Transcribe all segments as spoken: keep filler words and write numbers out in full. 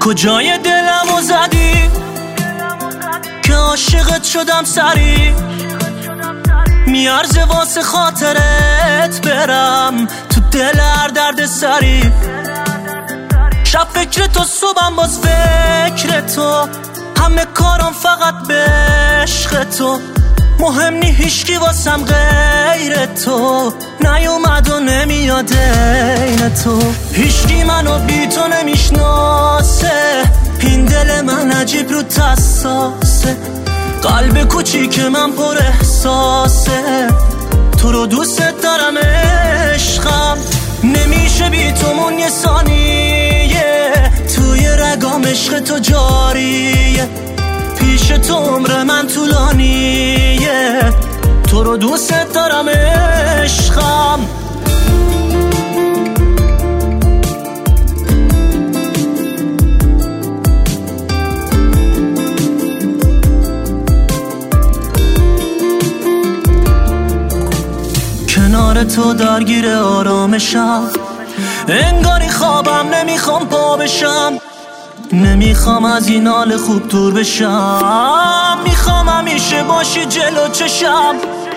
کجای دلمو زدی که عاشقت شدم سری، میارزه واسه خاطرت برم تو دل هر درد سری. شب فکر تو صبحم باز فکر تو، همه کارم فقط به عشق تو. مهم نی هیچکی واسم غیر تو، نیومد و نمیاد این تو. هیچکی منو بی تو نمیشناسه، این دل من عجیب رو تساسه. قلب کوچیک من پر احساسه، تو رو دوست دارم عشقم. نمیشه بی تو مون یه ثانیه، توی رگام عشق تو جاریه. پیش تو عمر من طولانیه، تو رو دوست دارم عشقم. کنار تو درگیر آرامشم، انگاری خوابم نمیخوام پا بشم. نمیخوام از این حال خوب دور بشم، میخوام همیشه باشی جلو چشم.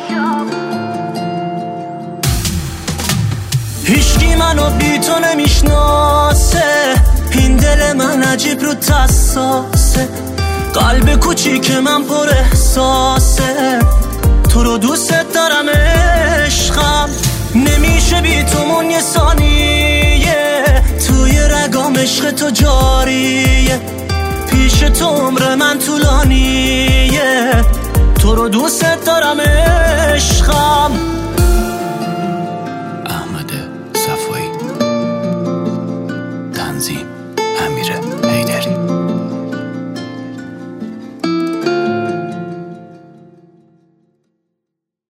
هیچکی منو بی تو نمیشناسه، این دل من عجیب رو تساسه. قلب کوچیک من پر احساسه، تو رو دوست دارم عشقم. نمیشه بی تو مون یه ثانیه، توی رگام عشق تو جاریه. پیش تو عمر من طولانیه، تو رو دوست دارم.